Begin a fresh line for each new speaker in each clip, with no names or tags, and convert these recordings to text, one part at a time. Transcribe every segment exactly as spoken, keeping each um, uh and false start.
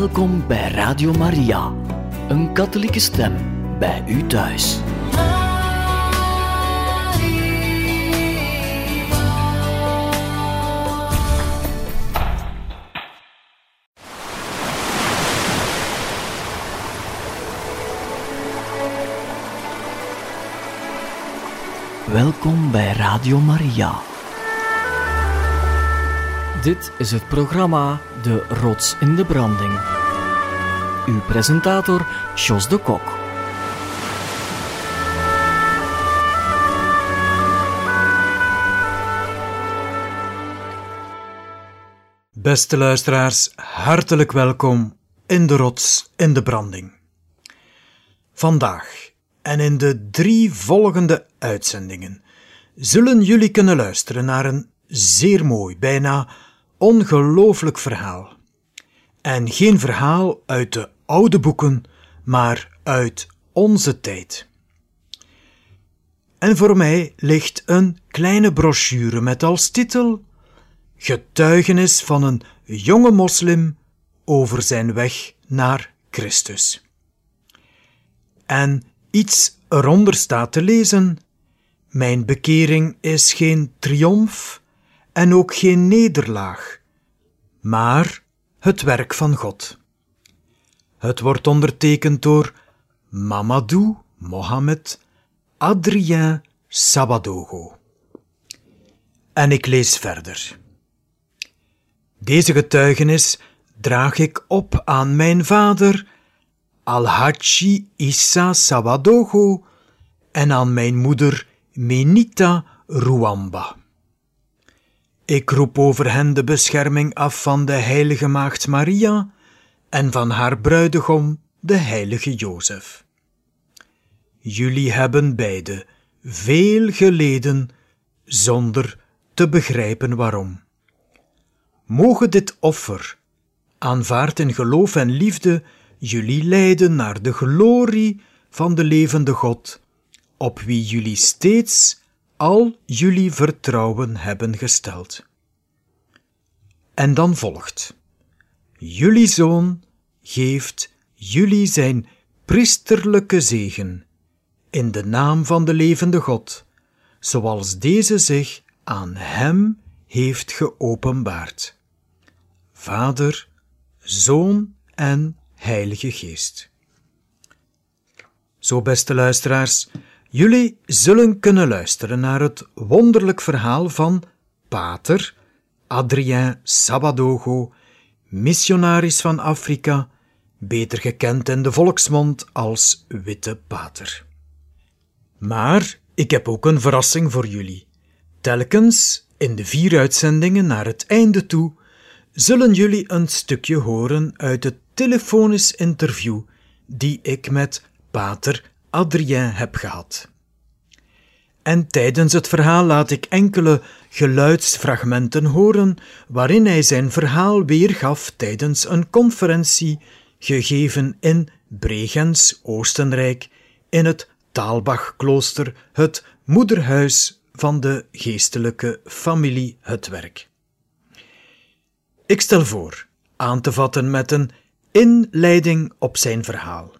Welkom bij Radio Maria, een katholieke stem bij u thuis. Welkom bij Radio Maria. Dit is het programma De Rots in de Branding. Uw presentator Jos de Kok.
Beste luisteraars, hartelijk welkom in De Rots in de Branding. Vandaag en in de drie volgende uitzendingen zullen jullie kunnen luisteren naar een zeer mooi, bijna ongelooflijk verhaal. En geen verhaal uit de oude boeken, maar uit onze tijd. En voor mij ligt een kleine brochure met als titel Getuigenis van een jonge moslim over zijn weg naar Christus. En iets eronder staat te lezen: mijn bekering is geen triomf en ook geen nederlaag, maar het werk van God. Het wordt ondertekend door Mamadou Mohamed Adrien Sabadogo. En ik lees verder. Deze getuigenis draag ik op aan mijn vader Al-Hadji Issa Sabadogo en aan mijn moeder Menita Ruamba. Ik roep over hen de bescherming af van de heilige maagd Maria en van haar bruidegom, de heilige Jozef. Jullie hebben beide veel geleden zonder te begrijpen waarom. Mogen dit offer, aanvaard in geloof en liefde, jullie leiden naar de glorie van de levende God, op wie jullie steeds al jullie vertrouwen hebben gesteld. En dan volgt: jullie zoon geeft jullie zijn priesterlijke zegen in de naam van de levende God, zoals deze zich aan hem heeft geopenbaard. Vader, Zoon en Heilige Geest. Zo, beste luisteraars, jullie zullen kunnen luisteren naar het wonderlijk verhaal van Pater Adrien Sabadogo, missionaris van Afrika, beter gekend in de volksmond als Witte Pater. Maar ik heb ook een verrassing voor jullie. Telkens in de vier uitzendingen naar het einde toe zullen jullie een stukje horen uit het telefonisch interview die ik met Pater Adrien heb gehad. En tijdens het verhaal laat ik enkele geluidsfragmenten horen waarin hij zijn verhaal weergaf tijdens een conferentie gegeven in Bregenz, Oostenrijk, in het Taalbach-klooster, het moederhuis van de geestelijke familie Het Werk. Ik stel voor aan te vatten met een inleiding op zijn verhaal.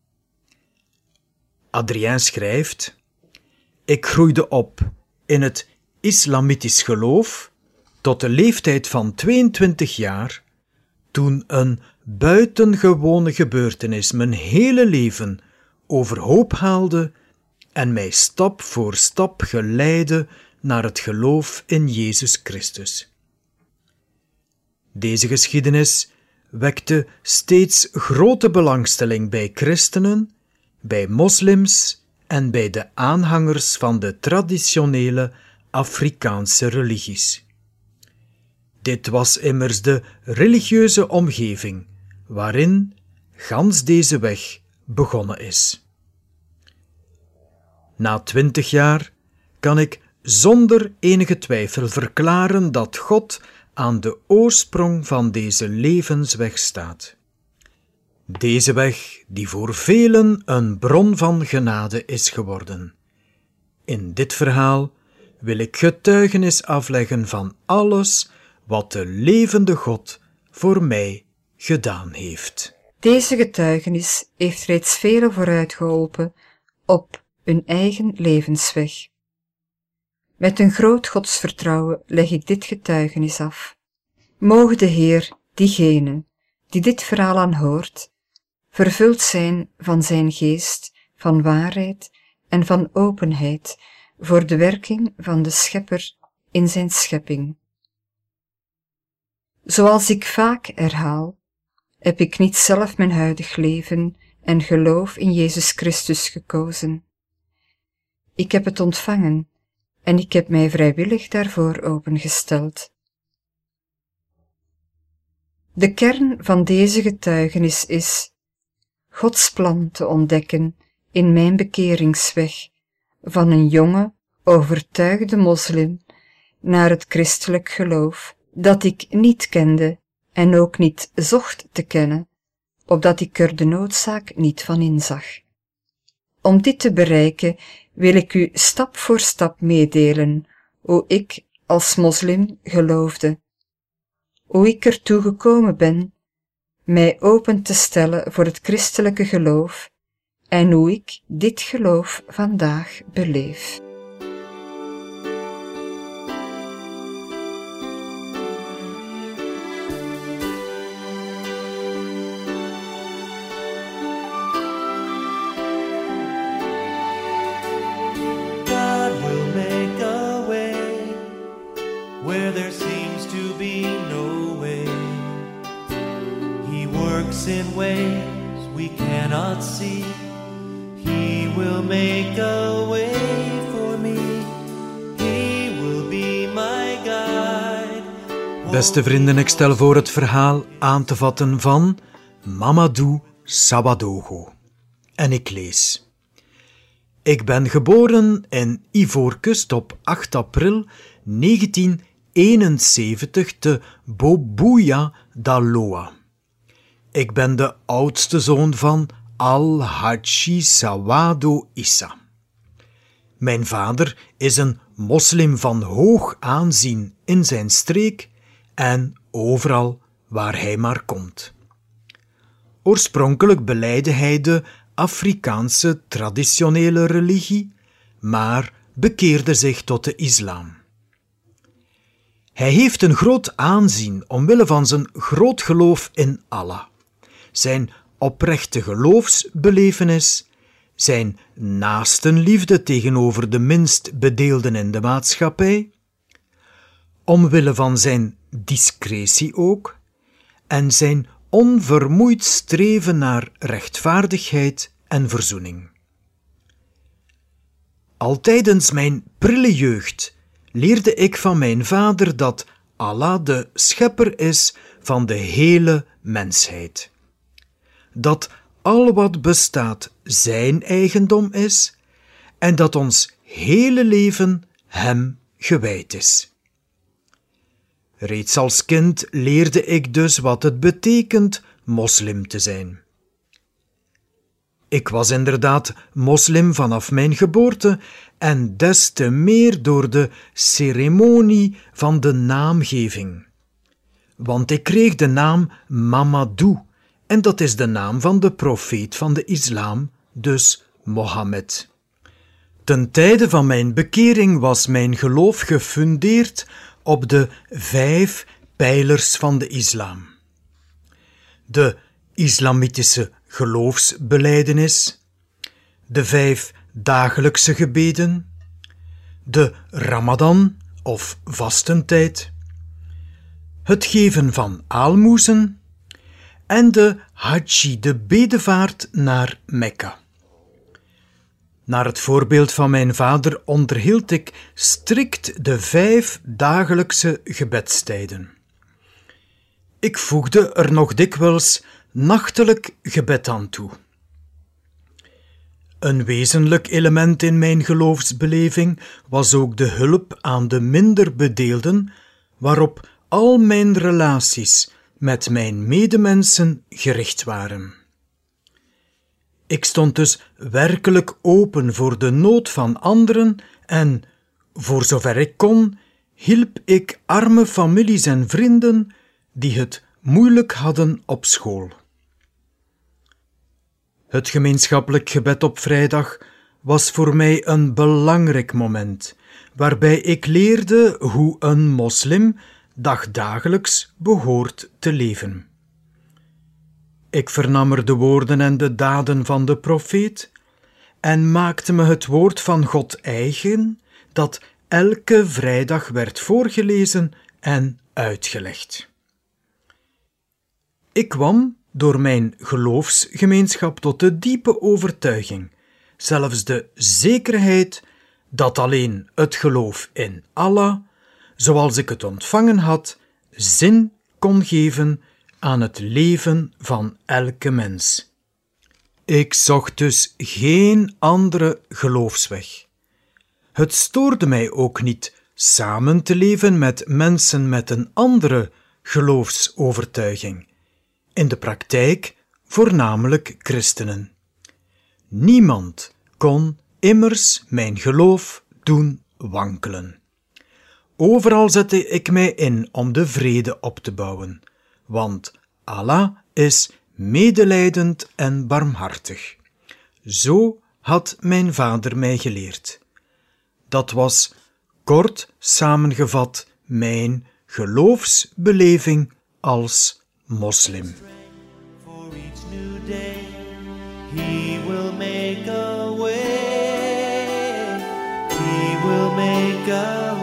Adrien schrijft: ik groeide op in het islamitisch geloof tot de leeftijd van tweeëntwintig jaar, toen een buitengewone gebeurtenis mijn hele leven overhoop haalde en mij stap voor stap geleidde naar het geloof in Jezus Christus. Deze geschiedenis wekte steeds grote belangstelling bij christenen, bij moslims en bij de aanhangers van de traditionele Afrikaanse religies. Dit was immers de religieuze omgeving waarin gans deze weg begonnen is. Na twintig jaar kan ik zonder enige twijfel verklaren dat God aan de oorsprong van deze levensweg staat. Deze weg die voor velen een bron van genade is geworden. In dit verhaal wil ik getuigenis afleggen van alles wat de levende God voor mij gedaan heeft.
Deze getuigenis heeft reeds velen vooruitgeholpen op hun eigen levensweg. Met een groot godsvertrouwen leg ik dit getuigenis af. Moge de Heer diegene die dit verhaal aanhoort, vervuld zijn van zijn geest, van waarheid en van openheid voor de werking van de Schepper in zijn schepping. Zoals ik vaak herhaal, heb ik niet zelf mijn huidig leven en geloof in Jezus Christus gekozen. Ik heb het ontvangen en ik heb mij vrijwillig daarvoor opengesteld. De kern van deze getuigenis is Gods plan te ontdekken in mijn bekeringsweg van een jonge, overtuigde moslim naar het christelijk geloof dat ik niet kende en ook niet zocht te kennen, opdat ik er de noodzaak niet van inzag. Om dit te bereiken wil ik u stap voor stap meedelen hoe ik als moslim geloofde, hoe ik ertoe gekomen ben mij open te stellen voor het christelijke geloof en hoe ik dit geloof vandaag beleef.
In ways we cannot see, He will make a way for me, He will be my guide.
Beste vrienden, ik stel voor het verhaal aan te vatten van Mamadou Sabadogo. En ik lees. Ik ben geboren in Ivoorkust op acht april negentien eenenzeventig te Boubouya Daloa. Ik ben de oudste zoon van Al-Hadji Sawado Issa. Mijn vader is een moslim van hoog aanzien in zijn streek en overal waar hij maar komt. Oorspronkelijk belijde hij de Afrikaanse traditionele religie, maar bekeerde zich tot de islam. Hij heeft een groot aanzien omwille van zijn groot geloof in Allah, zijn oprechte geloofsbelevenis, zijn naastenliefde tegenover de minst bedeelden in de maatschappij, omwille van zijn discretie ook, en zijn onvermoeid streven naar rechtvaardigheid en verzoening. Al tijdens mijn prille jeugd leerde ik van mijn vader dat Allah de schepper is van de hele mensheid. Dat al wat bestaat zijn eigendom is en dat ons hele leven hem gewijd is. Reeds als kind leerde ik dus wat het betekent moslim te zijn. Ik was inderdaad moslim vanaf mijn geboorte en des te meer door de ceremonie van de naamgeving. Want ik kreeg de naam Mamadou en dat is de naam van de profeet van de islam, dus Mohammed. Ten tijde van mijn bekering was mijn geloof gefundeerd op de vijf pijlers van de islam. De islamitische geloofsbelijdenis, de vijf dagelijkse gebeden, de Ramadan of vastentijd, het geven van aalmoezen en de Hajji, de bedevaart naar Mekka. Naar het voorbeeld van mijn vader onderhield ik strikt de vijf dagelijkse gebedstijden. Ik voegde er nog dikwijls nachtelijk gebed aan toe. Een wezenlijk element in mijn geloofsbeleving was ook de hulp aan de minder bedeelden, waarop al mijn relaties met mijn medemensen gericht waren. Ik stond dus werkelijk open voor de nood van anderen en, voor zover ik kon, hielp ik arme families en vrienden die het moeilijk hadden op school. Het gemeenschappelijk gebed op vrijdag was voor mij een belangrijk moment, waarbij ik leerde hoe een moslim dagdagelijks behoort te leven. Ik vernam er de woorden en de daden van de profeet en maakte me het woord van God eigen, dat elke vrijdag werd voorgelezen en uitgelegd. Ik kwam door mijn geloofsgemeenschap tot de diepe overtuiging, zelfs de zekerheid, dat alleen het geloof in Allah, zoals ik het ontvangen had, zin kon geven aan het leven van elke mens. Ik zocht dus geen andere geloofsweg. Het stoorde mij ook niet samen te leven met mensen met een andere geloofsovertuiging, in de praktijk voornamelijk christenen. Niemand kon immers mijn geloof doen wankelen. Overal zette ik mij in om de vrede op te bouwen, want Allah is medelijdend en barmhartig. Zo had mijn vader mij geleerd. Dat was, kort samengevat, mijn geloofsbeleving als moslim.
For each new day, He will make a way. He will make a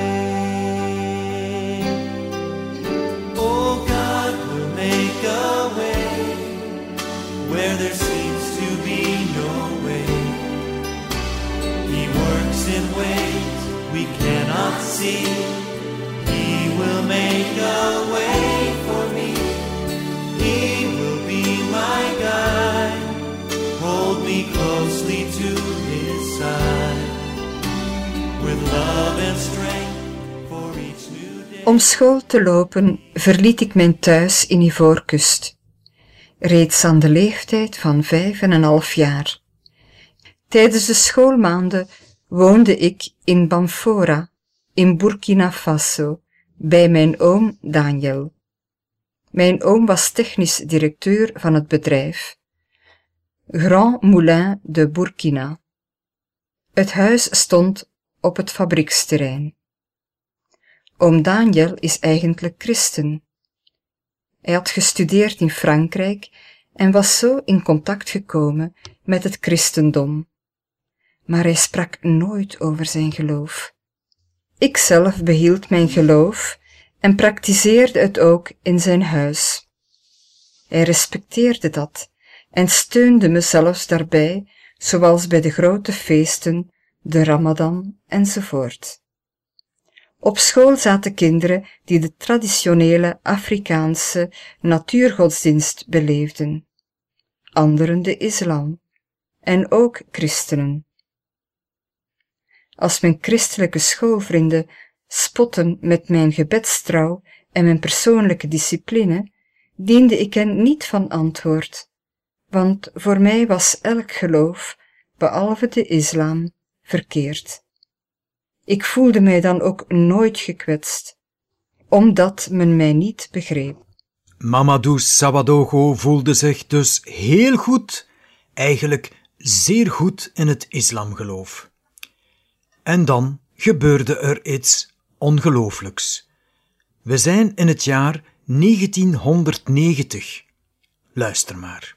way. Oh, God will make a way where there seems to be no way. He works in ways we cannot see. He will make a way for me. He will be my guide. Hold me closely to His side. With love and strength for each new day.
Om school te lopen verliet ik mijn thuis in Ivoorkust, reeds aan de leeftijd van vijf en een half jaar. Tijdens de schoolmaanden woonde ik in Bamfora, in Burkina Faso, bij mijn oom Daniel. Mijn oom was technisch directeur van het bedrijf Grand Moulin de Burkina. Het huis stond op het fabrieksterrein. Oom Daniel is eigenlijk christen. Hij had gestudeerd in Frankrijk en was zo in contact gekomen met het christendom. Maar hij sprak nooit over zijn geloof. Ikzelf behield mijn geloof en praktiseerde het ook in zijn huis. Hij respecteerde dat en steunde me zelfs daarbij, zoals bij de grote feesten, de Ramadan enzovoort. Op school zaten kinderen die de traditionele Afrikaanse natuurgodsdienst beleefden, anderen de islam en ook christenen. Als mijn christelijke schoolvrienden spotten met mijn gebedstrouw en mijn persoonlijke discipline, diende ik hen niet van antwoord, want voor mij was elk geloof, behalve de islam, verkeerd. Ik voelde mij dan ook nooit gekwetst, omdat men mij niet begreep.
Mamadou Sawadogo voelde zich dus heel goed, eigenlijk zeer goed in het islamgeloof. En dan gebeurde er iets ongelooflijks. We zijn in het jaar negentienhonderdnegentig. Luister maar.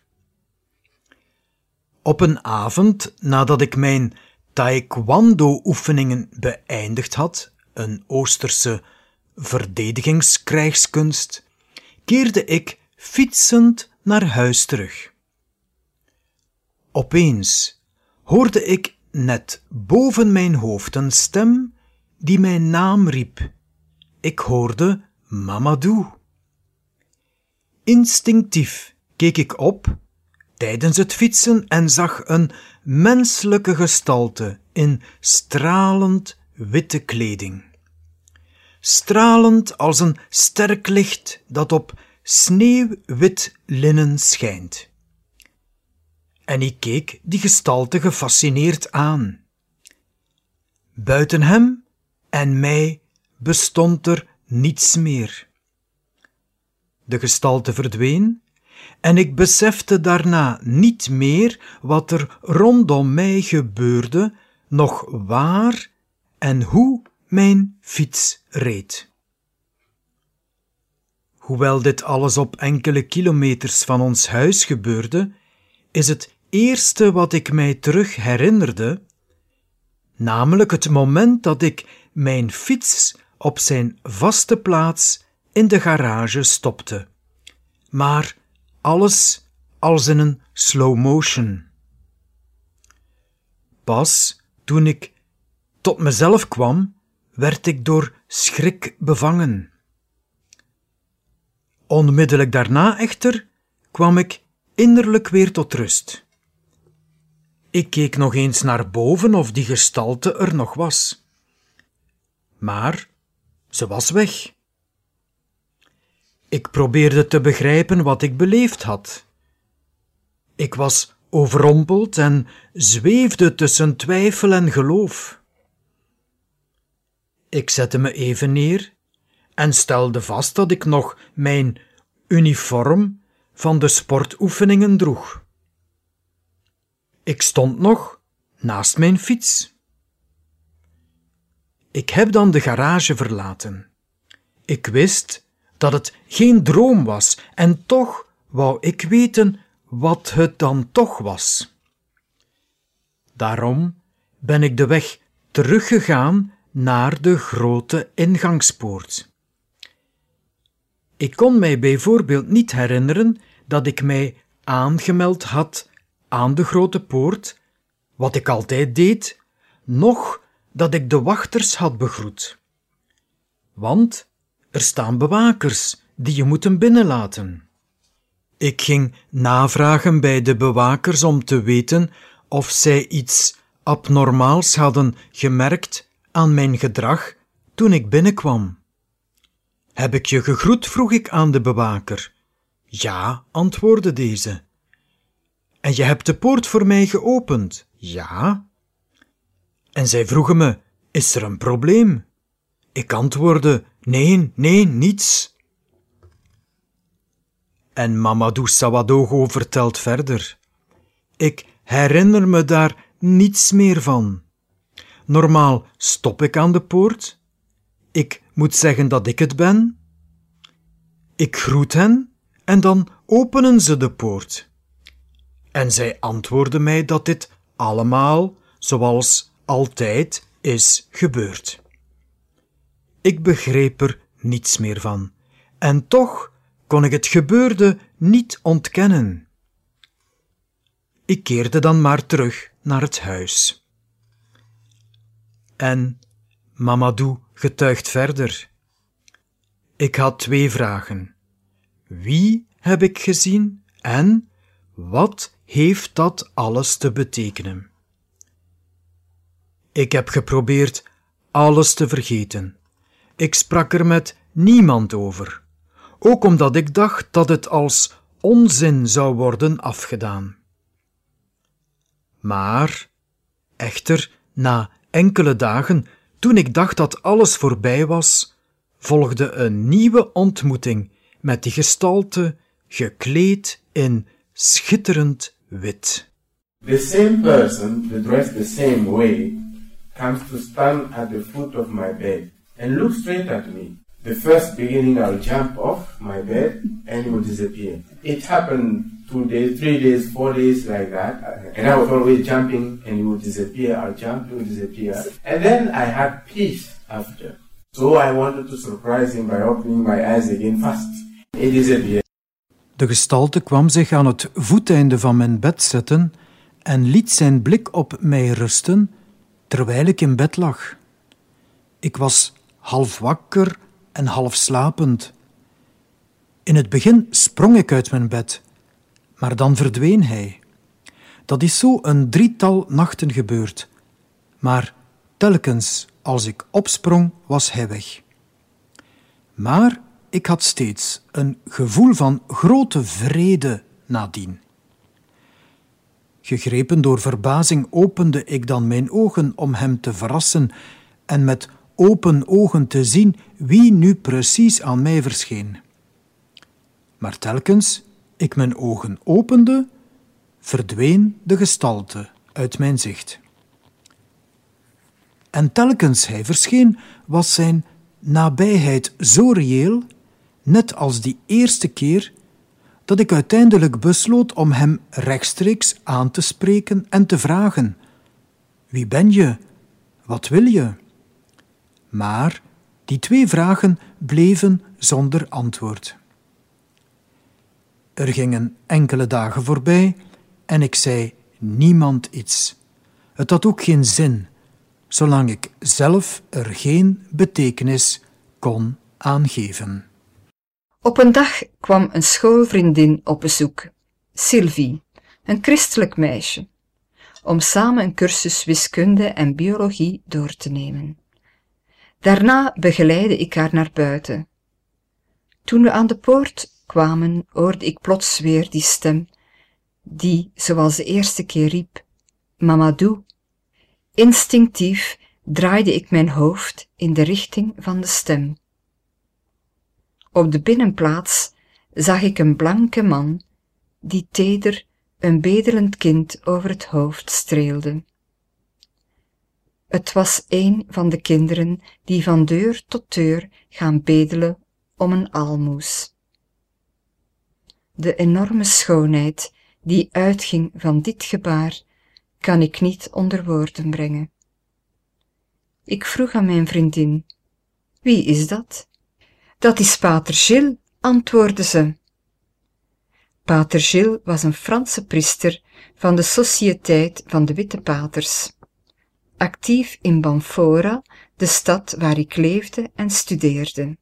Op een avond nadat ik mijn taekwondo-oefeningen beëindigd had, een Oosterse verdedigingskrijgskunst, keerde ik fietsend naar huis terug. Opeens hoorde ik net boven mijn hoofd een stem die mijn naam riep. Ik hoorde Mamadou. Instinctief keek ik op tijdens het fietsen en zag een menselijke gestalte in stralend witte kleding. Stralend als een sterk licht dat op sneeuwwit linnen schijnt. En ik keek die gestalte gefascineerd aan. Buiten hem en mij bestond er niets meer. de gestalte verdween en ik besefte daarna niet meer wat er rondom mij gebeurde, noch waar en hoe mijn fiets reed. Hoewel dit alles op enkele kilometers van ons huis gebeurde, is het eerste wat ik mij terug herinnerde, namelijk het moment dat ik mijn fiets op zijn vaste plaats in de garage stopte. Maar alles als in een slow motion. Pas toen ik tot mezelf kwam, werd ik door schrik bevangen. Onmiddellijk daarna echter kwam ik innerlijk weer tot rust. Ik keek nog eens naar boven of die gestalte er nog was. Maar ze was weg. Ik probeerde te begrijpen wat ik beleefd had. Ik was overrompeld en zweefde tussen twijfel en geloof. Ik zette me even neer en stelde vast dat ik nog mijn uniform van de sportoefeningen droeg. Ik stond nog naast mijn fiets. Ik heb dan de garage verlaten. Ik wist dat het geen droom was en toch wou ik weten wat het dan toch was. Daarom ben ik de weg teruggegaan naar de grote ingangspoort. Ik kon mij bijvoorbeeld niet herinneren dat ik mij aangemeld had aan de grote poort, wat ik altijd deed, noch dat ik de wachters had begroet. Want er staan bewakers die je moeten binnenlaten. Ik ging navragen bij de bewakers om te weten of zij iets abnormaals hadden gemerkt aan mijn gedrag toen ik binnenkwam. Heb ik je gegroet? Vroeg ik aan de bewaker. Ja, antwoordde deze. En je hebt de poort voor mij geopend? Ja. En zij vroegen me, is er een probleem? Ik antwoordde, nee, nee, niets. En Mamadou Sawadogo vertelt verder. Ik herinner me daar niets meer van. Normaal stop ik aan de poort. Ik moet zeggen dat ik het ben. Ik groet hen en dan openen ze de poort. En zij antwoorden mij dat dit allemaal, zoals altijd, is gebeurd. Ik begreep er niets meer van, en toch kon ik het gebeurde niet ontkennen. Ik keerde dan maar terug naar het huis. En Mamadou getuigt verder. Ik had twee vragen. Wie heb ik gezien en wat heeft dat alles te betekenen? Ik heb geprobeerd alles te vergeten. Ik sprak er met niemand over, ook omdat ik dacht dat het als onzin zou worden afgedaan. Maar, echter, na enkele dagen, toen ik dacht dat alles voorbij was, volgde een nieuwe ontmoeting met die gestalte, gekleed in schitterend wit.
The same person, dressed the same way, comes to stand at the foot of my bed and look straight at me. The first beginning, I'll jump off my bed and he will disappear. It happened two days, three days, four days like that. And I was always jumping and he would disappear. I'll jump, he would disappear. And then I had peace after. So I wanted to surprise him by opening my eyes again fast. He disappeared.
De gestalte kwam zich aan het voeteinde van mijn bed zetten en liet zijn blik op mij rusten terwijl ik in bed lag. Ik was half wakker en half slapend. In het begin sprong ik uit mijn bed, maar dan verdween hij. Dat is zo een drietal nachten gebeurd, maar telkens als ik opsprong was hij weg. Maar ik had steeds een gevoel van grote vrede nadien. Gegrepen door verbazing opende ik dan mijn ogen om hem te verrassen en met open ogen te zien wie nu precies aan mij verscheen. Maar telkens ik mijn ogen opende, verdween de gestalte uit mijn zicht. En telkens hij verscheen, was zijn nabijheid zo reëel, net als die eerste keer, dat ik uiteindelijk besloot om hem rechtstreeks aan te spreken en te vragen: wie ben je? Wat wil je? Maar die twee vragen bleven zonder antwoord. Er gingen enkele dagen voorbij en ik zei niemand iets. Het had ook geen zin, zolang ik zelf er geen betekenis kon aangeven.
Op een dag kwam een schoolvriendin op bezoek, Sylvie, een christelijk meisje, om samen een cursus wiskunde en biologie door te nemen. Daarna begeleidde ik haar naar buiten. Toen we aan de poort kwamen, hoorde ik plots weer die stem, die, zoals de eerste keer riep, Mamadou. Instinctief draaide ik mijn hoofd in de richting van de stem. Op de binnenplaats zag ik een blanke man, die teder een bedelend kind over het hoofd streelde. Het was een van de kinderen die van deur tot deur gaan bedelen om een aalmoes. De enorme schoonheid die uitging van dit gebaar kan ik niet onder woorden brengen. Ik vroeg aan mijn vriendin: wie is dat? Dat is pater Gilles, antwoordde ze. Pater Gilles was een Franse priester van de Sociëteit van de Witte Paters, actief in Banfora, de stad waar ik leefde en studeerde.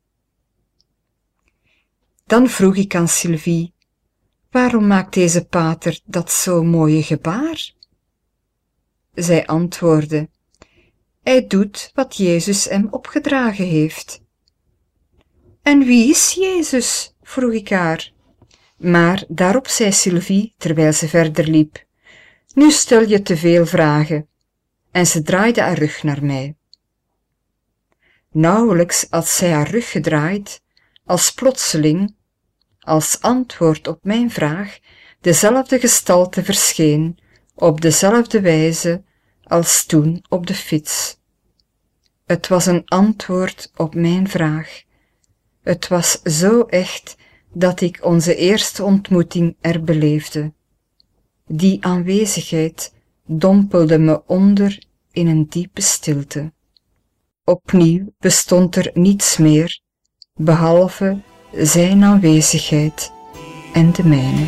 Dan vroeg ik aan Sylvie: waarom maakt deze pater dat zo mooie gebaar? Zij antwoordde: hij doet wat Jezus hem opgedragen heeft. En wie is Jezus? Vroeg ik haar. Maar daarop zei Sylvie, terwijl ze verder liep: nu stel je te veel vragen. En ze draaide haar rug naar mij. Nauwelijks had zij haar rug gedraaid, als plotseling, als antwoord op mijn vraag, dezelfde gestalte verscheen, op dezelfde wijze als toen op de fiets. Het was een antwoord op mijn vraag. Het was zo echt dat ik onze eerste ontmoeting er beleefde. Die aanwezigheid dompelde me onder in een diepe stilte. Opnieuw bestond er niets meer, behalve zijn aanwezigheid en de mijne.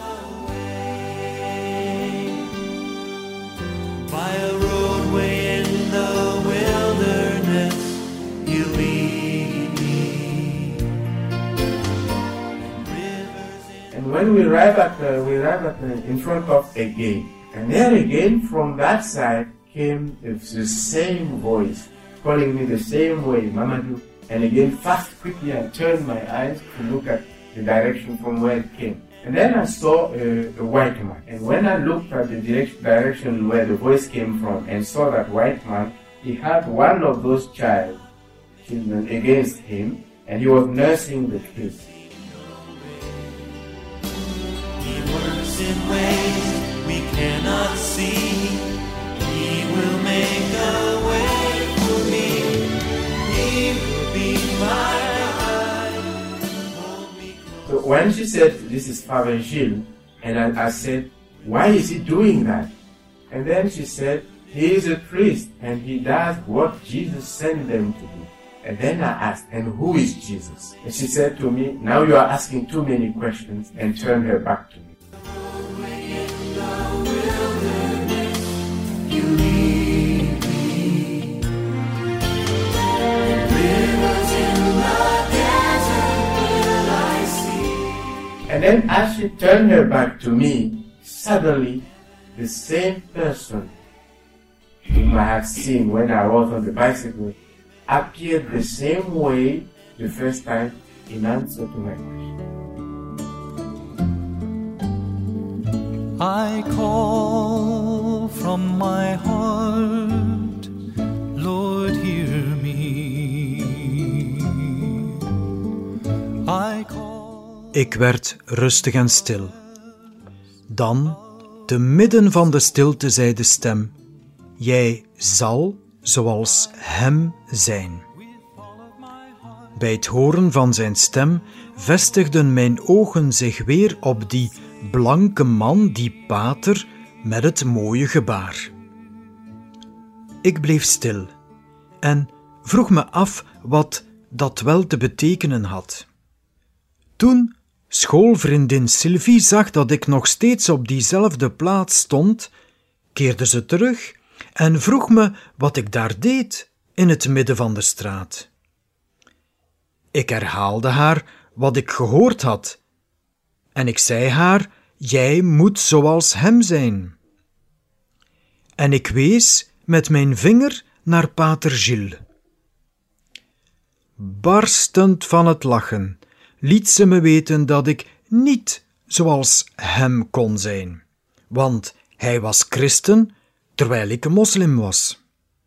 By a roadway in the wilderness, you lead me.
And when we arrive at uh, we arrive at uh, in front of a gate, and there again from that side came the, the same voice calling me the same way, Mamadou. And again, fast, quickly, I turned my eyes to look at the direction from where it came. And then I saw a, a white man. And when I looked at the direct, direction where the voice came from and saw that white man, he had one of those child children against him, and he was nursing the kid.
He works in ways we cannot see. He will make a way for me. He will be my guide. Hold me close.
So when she said, this is Father Gilles, and I, I said, why is he doing that? And then she said, he is a priest, and he does what Jesus sent them to do. And then I asked, and who is Jesus? And she said to me, now you are asking too many questions, and turned her back to me.
You lead me. Rivers in the desert will I see.
And then as she turned her back to me, suddenly the same person whom I had seen when I was on the bicycle appeared the same way the first time in answer to my question.
I call from my heart, Lord, hear me. I call.
Ik werd rustig en stil. Dan, te midden van de stilte, zei de stem: jij zal zoals hem zijn. Bij het horen van zijn stem vestigden mijn ogen zich weer op die blanke man, die pater, met het mooie gebaar. Ik bleef stil en vroeg me af wat dat wel te betekenen had. Toen schoolvriendin Sylvie zag dat ik nog steeds op diezelfde plaats stond, keerde ze terug en vroeg me wat ik daar deed in het midden van de straat. Ik herhaalde haar wat ik gehoord had en ik zei haar: jij moet zoals hem zijn. En ik wees met mijn vinger naar pater Gilles. Barstend van het lachen liet ze me weten dat ik niet zoals hem kon zijn, want hij was christen terwijl ik een moslim was.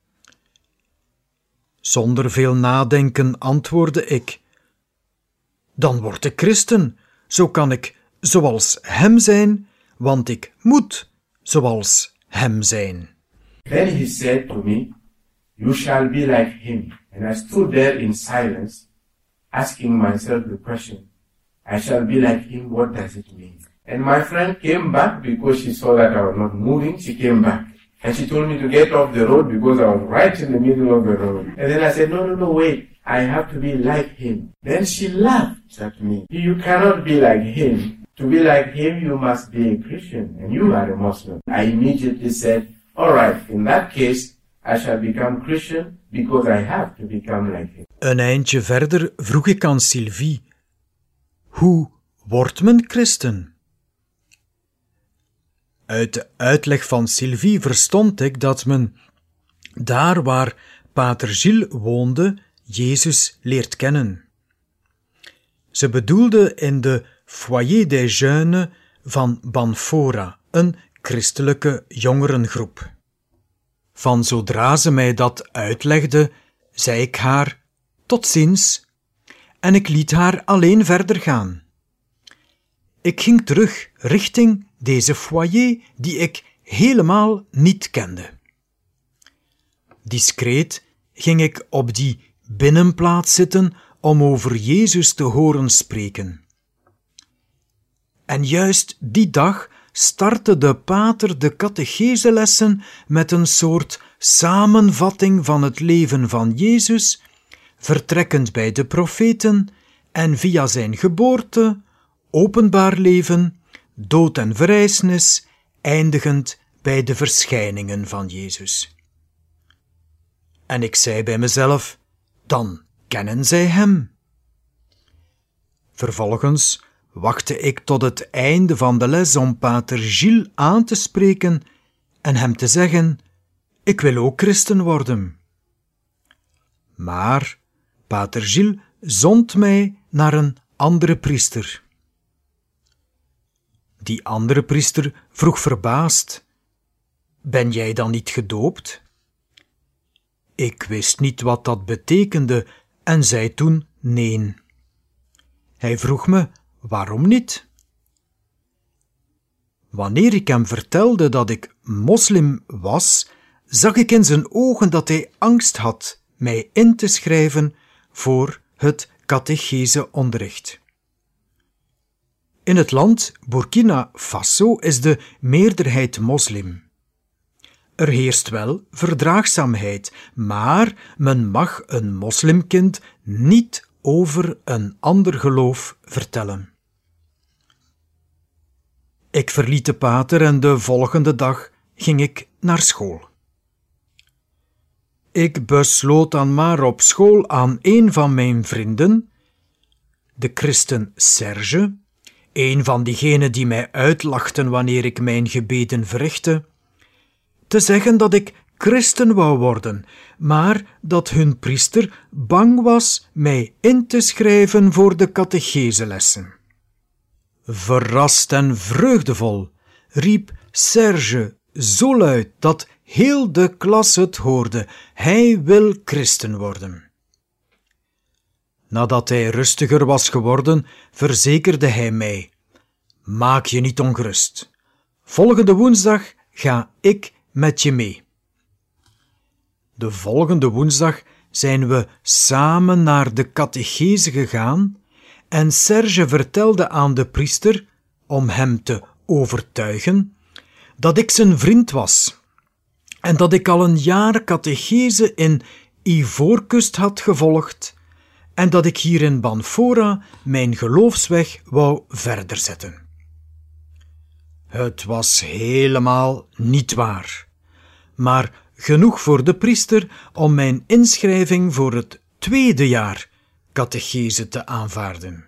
Zonder veel nadenken antwoordde ik: dan word ik christen, zo kan ik zoals hem zijn, want ik moet zoals hem zijn.
Then he said to me, you shall be like him. And I stood there in silence, asking myself the question, I shall be like him, what does it mean? And my friend came back because she saw that I was not moving. She came back and she told me to get off the road because I was right in the middle of the road. And then I said, no, no, no, wait, I have to be like him. Then she laughed at me. You cannot be like him. To be like him, you must be a Christian, and you are a Muslim. I immediately said, all right, in that case, I shall become Christian because I have to become like him.
Een eindje verder vroeg ik aan Sylvie: hoe wordt men christen? Uit de uitleg van Sylvie verstond ik dat men daar waar pater Gilles woonde, Jezus leert kennen. Ze bedoelde in de Foyer des Jeunes van Banfora, een christelijke jongerengroep. Van zodra ze mij dat uitlegde, zei ik haar: tot ziens, en ik liet haar alleen verder gaan. Ik ging terug richting deze foyer die ik helemaal niet kende. Discreet ging ik op die binnenplaats zitten om over Jezus te horen spreken. En juist die dag startte de pater de catecheselessen met een soort samenvatting van het leven van Jezus, vertrekkend bij de profeten en via zijn geboorte, openbaar leven, dood en verrijzenis, eindigend bij de verschijningen van Jezus. En ik zei bij mezelf: dan kennen zij hem. Vervolgens wachtte ik tot het einde van de les om pater Gilles aan te spreken en hem te zeggen: ik wil ook christen worden. Maar pater Gilles zond mij naar een andere priester. Die andere priester vroeg verbaasd: ben jij dan niet gedoopt? Ik wist niet wat dat betekende en zei toen nee. Hij vroeg me: waarom niet? Wanneer ik hem vertelde dat ik moslim was, zag ik in zijn ogen dat hij angst had mij in te schrijven voor het catecheseonderricht. In het land Burkina Faso is de meerderheid moslim. Er heerst wel verdraagzaamheid, maar men mag een moslimkind niet over een ander geloof vertellen. Ik verliet de pater en de volgende dag ging ik naar school. Ik besloot dan maar op school aan een van mijn vrienden, de christen Serge, een van diegenen die mij uitlachten wanneer ik mijn gebeden verrichtte, te zeggen dat ik christen wou worden, maar dat hun priester bang was mij in te schrijven voor de catecheselessen. Verrast en vreugdevol riep Serge zo luid dat heel de klas het hoorde: hij wil christen worden. Nadat hij rustiger was geworden, verzekerde hij mij: maak je niet ongerust. Volgende woensdag ga ik met je mee. De volgende woensdag zijn we samen naar de catechese gegaan en Serge vertelde aan de priester, om hem te overtuigen, dat ik zijn vriend was en dat ik al een jaar catechese in Ivoorkust had gevolgd en dat ik hier in Banfora mijn geloofsweg wou verder zetten. Het was helemaal niet waar, maar genoeg voor de priester om mijn inschrijving voor het tweede jaar catechese te aanvaarden.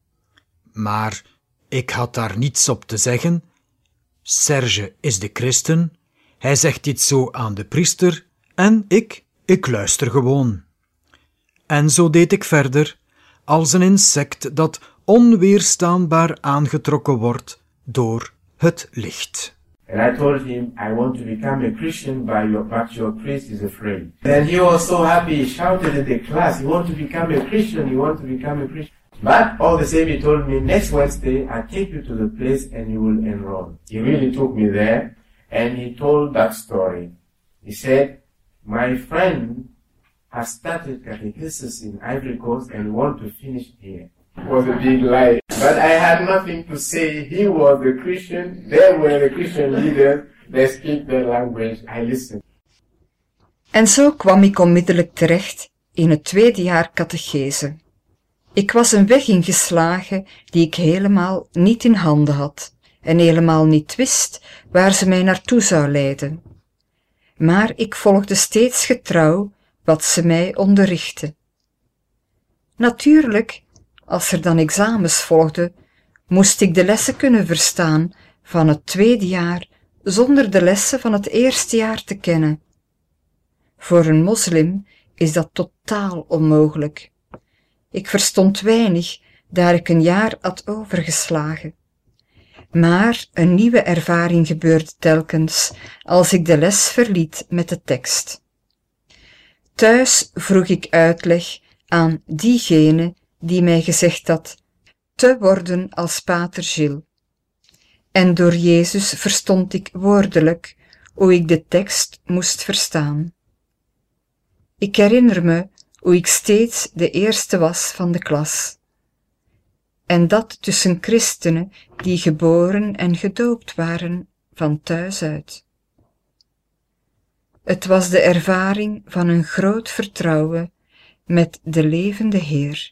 Maar ik had daar niets op te zeggen. Serge is de christen, hij zegt dit zo aan de priester en ik, ik luister gewoon. En zo deed ik verder, als een insect dat onweerstaanbaar aangetrokken wordt door het licht.
And I told him, I want to become a Christian, but your, but your priest is afraid. Then he was so happy, he shouted in the class, you want to become a Christian, you want to become a Christian. But all the same, he told me, next Wednesday, I'll take you to the place and you will enroll. He really took me there, and he told that story. He said, my friend has started catechesis in Ivory Coast and want to finish here. It was a big lie. But I had nothing to say. He was the Christian. They were the Christian leaders. They speak their language. I listened.
En zo kwam ik onmiddellijk terecht in het tweede jaar catechese. Ik was een weg ingeslagen die ik helemaal niet in handen had en helemaal niet wist waar ze mij naartoe zou leiden. Maar ik volgde steeds getrouw wat ze mij onderrichtte. Natuurlijk, als er dan examens volgden, moest ik de lessen kunnen verstaan van het tweede jaar zonder de lessen van het eerste jaar te kennen. Voor een moslim is dat totaal onmogelijk. Ik verstond weinig, daar ik een jaar had overgeslagen. Maar een nieuwe ervaring gebeurde telkens als ik de les verliet met de tekst. Thuis vroeg ik uitleg aan diegene die mij gezegd had te worden als pater Gilles. En door Jezus verstond ik woordelijk hoe ik de tekst moest verstaan. Ik herinner me hoe ik steeds de eerste was van de klas. En dat tussen christenen die geboren en gedoopt waren van thuis uit. Het was de ervaring van een groot vertrouwen met de levende Heer.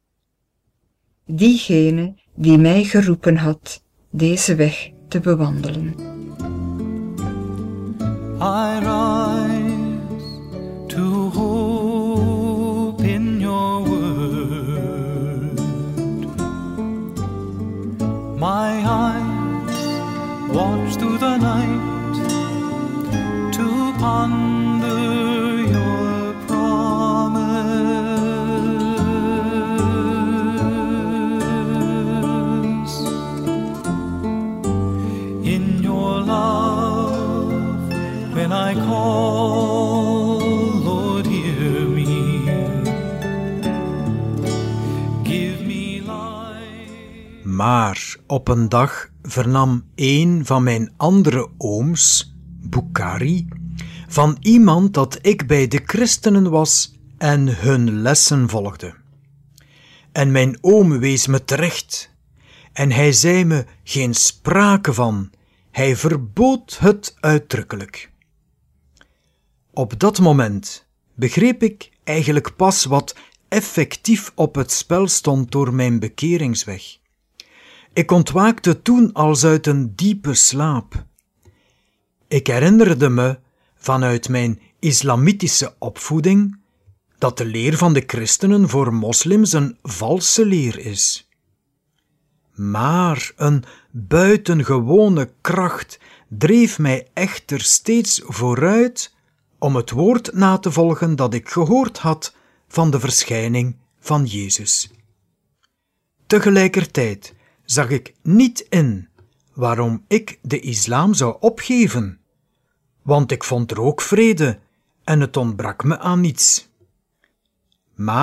Diegene die mij geroepen had deze weg te bewandelen.
I rise to hope in your word. My eyes watch through the night to ponder your promise. In your love, when I call, Lord, hear me. Give me life.
Maar op een dag vernam een van mijn andere ooms, Bukari, van iemand dat ik bij de christenen was en hun lessen volgde. En mijn oom wees me terecht, en hij zei me geen sprake van, hij verbood het uitdrukkelijk. Op dat moment begreep ik eigenlijk pas wat effectief op het spel stond door mijn bekeringsweg. Ik ontwaakte toen als uit een diepe slaap. Ik herinnerde me, vanuit mijn islamitische opvoeding, dat de leer van de christenen voor moslims een valse leer is. Maar een buitengewone kracht dreef mij echter steeds vooruit om het woord na te volgen dat ik gehoord had van de verschijning van Jezus. Tegelijkertijd zag ik niet in waarom ik de islam zou opgeven, want ik vond er ook vrede en het ontbrak me aan niets. Maar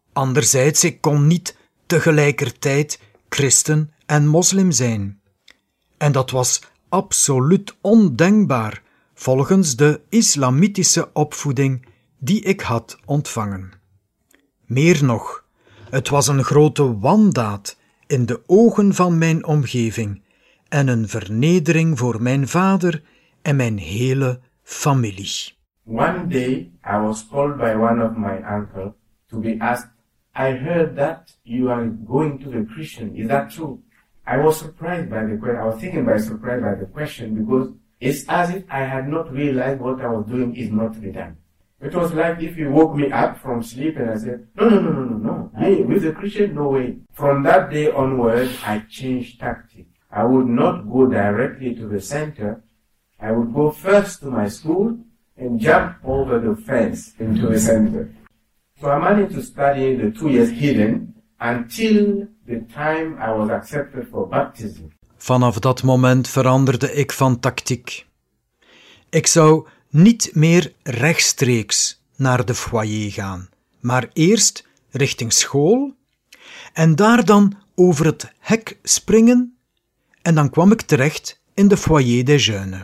Anderzijds, ik kon niet tegelijkertijd christen en moslim zijn. En dat was absoluut ondenkbaar volgens de islamitische opvoeding die ik had ontvangen. Meer nog, het was een grote wandaad in de ogen van mijn omgeving en een vernedering voor mijn vader en mijn hele familie.
One day, I was called by one of my uncle to be asked, I heard that you are going to the Christian. Is that true? I was surprised by the question. I was taken by surprise by the question because it's as if I had not realized what I was doing is not redone. It was like if you woke me up from sleep and I said, no, no, no, no, no, no. Hey, with the Christian, no way. From that day onward, I changed tactic. I would not go directly to the center. I would go first to my school and jump over the fence into the center. So I managed to study the two years hidden until the time I was accepted for baptism.
Vanaf dat moment veranderde ik van tactiek. Ik zou niet meer rechtstreeks naar de foyer gaan, maar eerst richting school en daar dan over het hek springen en dan kwam ik terecht in de foyer des jeunes.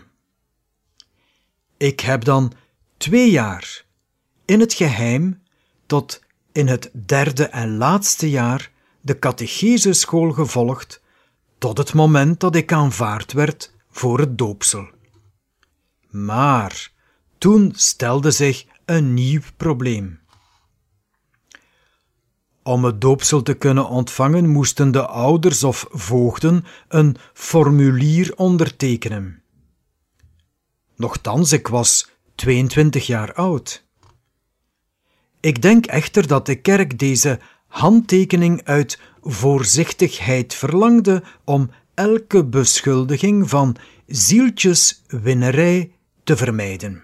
Ik heb dan twee jaar in het geheim tot in het derde en laatste jaar de catecheseschool gevolgd tot het moment dat ik aanvaard werd voor het doopsel. Maar toen stelde zich een nieuw probleem. Om het doopsel te kunnen ontvangen moesten de ouders of voogden een formulier ondertekenen. Nochtans, ik was tweeëntwintig jaar oud. Ik denk echter dat de kerk deze handtekening uit voorzichtigheid verlangde om elke beschuldiging van zieltjeswinnerij te vermijden.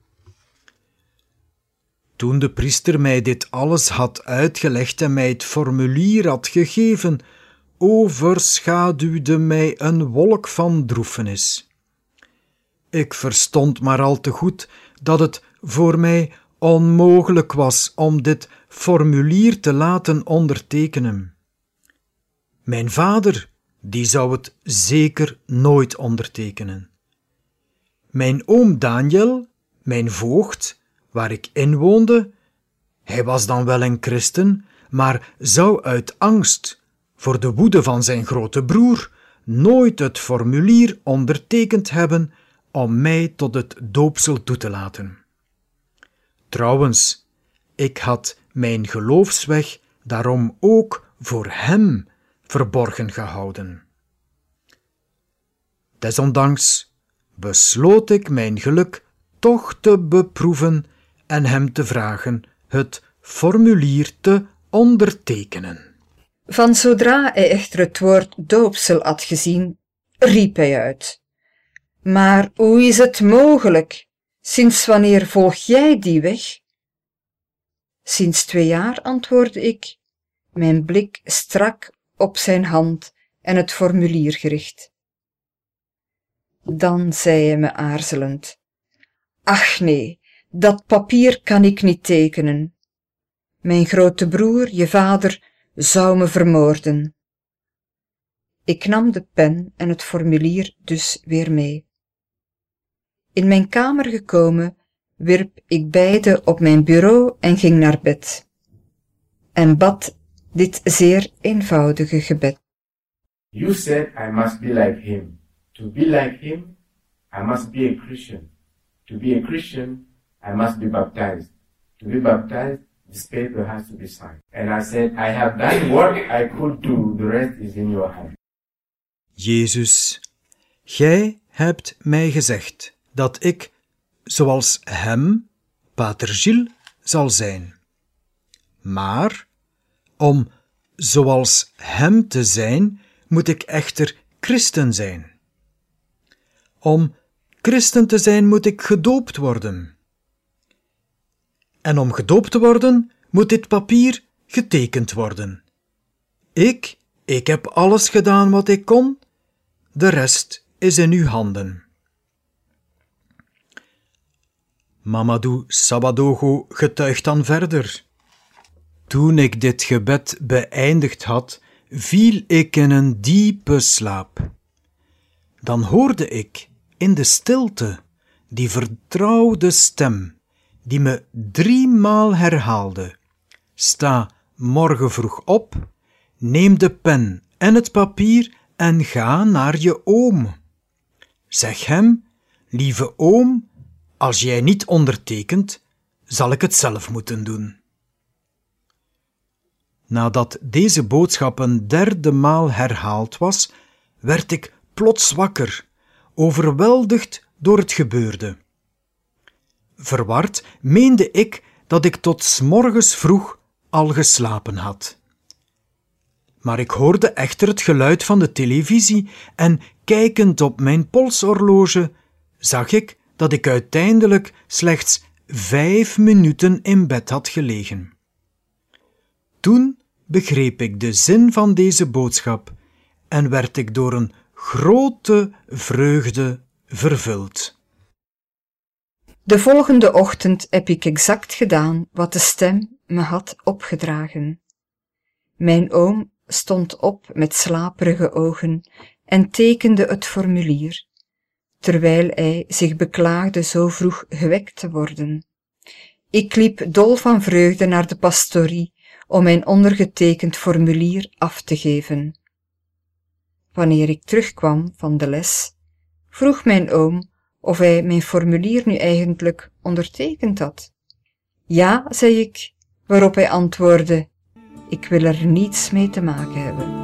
Toen de priester mij dit alles had uitgelegd en mij het formulier had gegeven, overschaduwde mij een wolk van droefenis. Ik verstond maar al te goed dat het voor mij onmogelijk was om dit formulier te laten ondertekenen. Mijn vader, die zou het zeker nooit ondertekenen. Mijn oom Daniel, mijn voogd, waar ik inwoonde, hij was dan wel een christen, maar zou uit angst voor de woede van zijn grote broer nooit het formulier ondertekend hebben om mij tot het doopsel toe te laten. Trouwens, ik had mijn geloofsweg daarom ook voor hem verborgen gehouden. Desondanks besloot ik mijn geluk toch te beproeven en hem te vragen het formulier te ondertekenen.
Van zodra hij echter het woord doopsel had gezien, riep hij uit: Maar hoe is het mogelijk? Sinds wanneer volg jij die weg? Sinds twee jaar, antwoordde ik, mijn blik strak op zijn hand en het formulier gericht. Dan zei hij me aarzelend: Ach nee, dat papier kan ik niet tekenen. Mijn grote broer, je vader, zou me vermoorden. Ik nam de pen en het formulier dus weer mee. In mijn kamer gekomen, wierp ik beide op mijn bureau en ging naar bed. En bad dit zeer eenvoudige gebed.
You said I must be like him. To be like him, I must be a Christian. To be a Christian, I must be baptized. To be baptized, this paper has to be signed. And I said, I have done what I could do, the rest is in your hand.
Jezus, gij hebt mij gezegd dat ik, zoals hem, Pater Gilles, zal zijn. Maar, om zoals hem te zijn, moet ik echter christen zijn. Om christen te zijn moet ik gedoopt worden. En om gedoopt te worden, moet dit papier getekend worden. Ik, ik heb alles gedaan wat ik kon, de rest is in uw handen. Mamadou Sabadogo getuigt dan verder. Toen ik dit gebed beëindigd had, viel ik in een diepe slaap. Dan hoorde ik in de stilte die vertrouwde stem, die me driemaal herhaalde: sta morgen vroeg op, neem de pen en het papier en ga naar je oom. Zeg hem: lieve oom, als jij niet ondertekent, zal ik het zelf moeten doen. Nadat deze boodschap een derde maal herhaald was, werd ik plots wakker, overweldigd door het gebeurde. Verward meende ik dat ik tot 's morgens vroeg al geslapen had. Maar ik hoorde echter het geluid van de televisie en, kijkend op mijn polshorloge, zag ik dat ik uiteindelijk slechts vijf minuten in bed had gelegen. Toen begreep ik de zin van deze boodschap en werd ik door een grote vreugde vervuld.
De volgende ochtend heb ik exact gedaan wat de stem me had opgedragen. Mijn oom stond op met slaperige ogen en tekende het formulier, terwijl hij zich beklaagde zo vroeg gewekt te worden. Ik liep dol van vreugde naar de pastorie om mijn ondergetekend formulier af te geven. Wanneer ik terugkwam van de les, vroeg mijn oom of hij mijn formulier nu eigenlijk ondertekend had. Ja, zei ik, waarop hij antwoordde: ik wil er niets mee te maken hebben.